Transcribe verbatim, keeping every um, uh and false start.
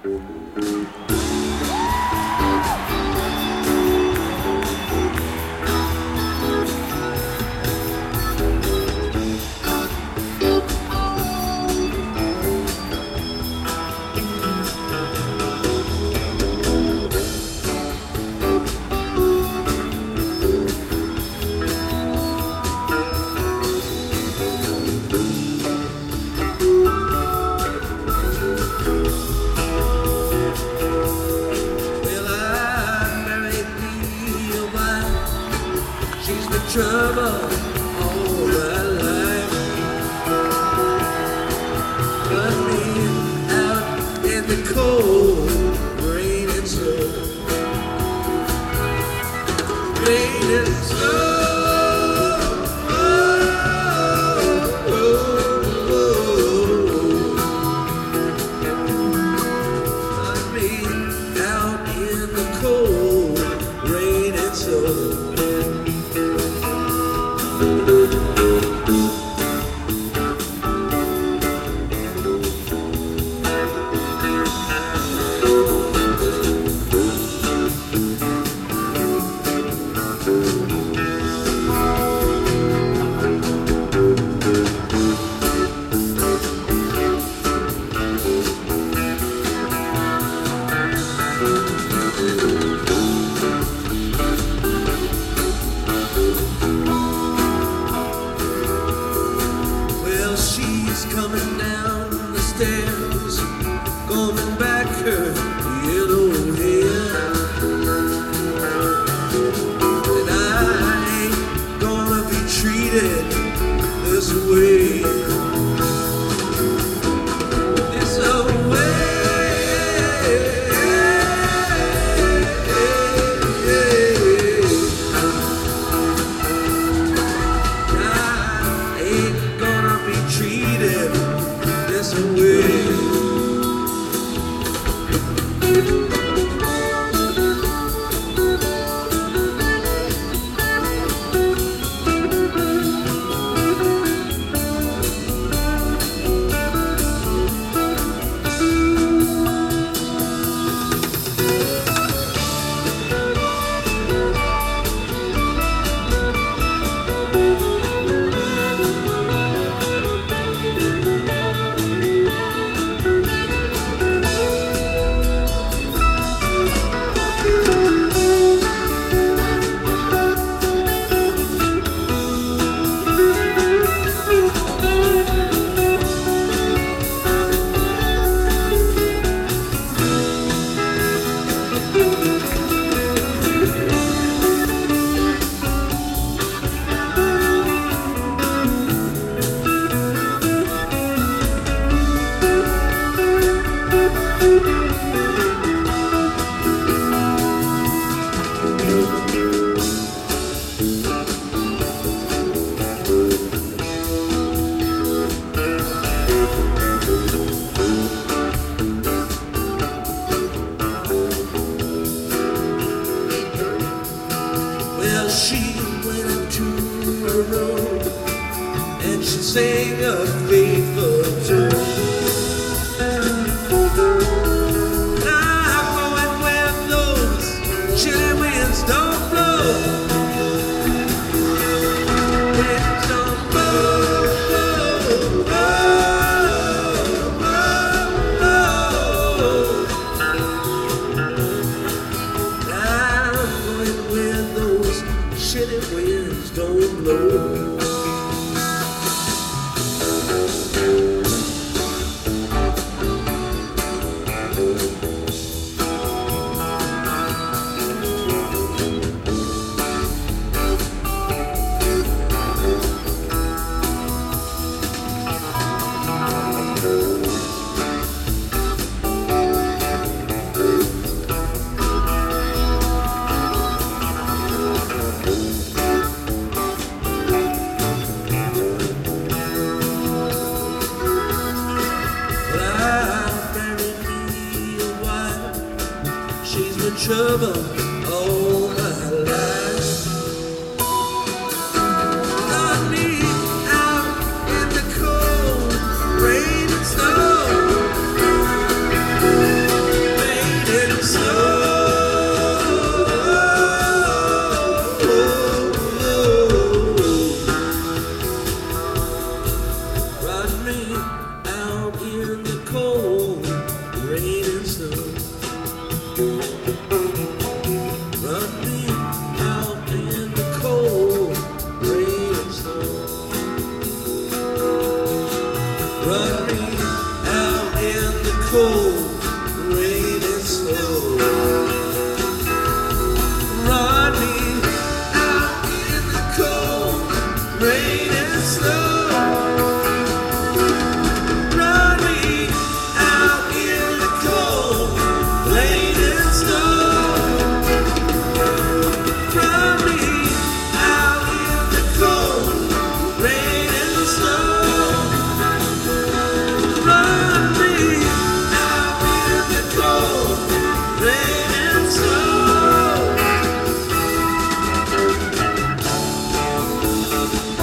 Trouble all my life, but me out in the cold, rain and snow, rain and snow. Oh, oh, oh. But me out in the cold, rain and snow. Coming down the stairs, combing back her yellow hair, and I ain't gonna be treated this way, this way. I ain't gonna be treated this way. Well, she went into her room and she sang a faithful tune. I'm going where those chilly winds don't blow. Winds don't blow, blow, blow, blow. I'm going where those chilly winds don't blow. Trouble all my life. Got me out in the cold rain and snow. Run me out in the cold rain and snow. Run me out in the cold rain and snow. Run me out in the cold rain and snow. Run me out in the cold rain and snow. Run me out in the cold rain and snow. Run me out in the cold rain and snow.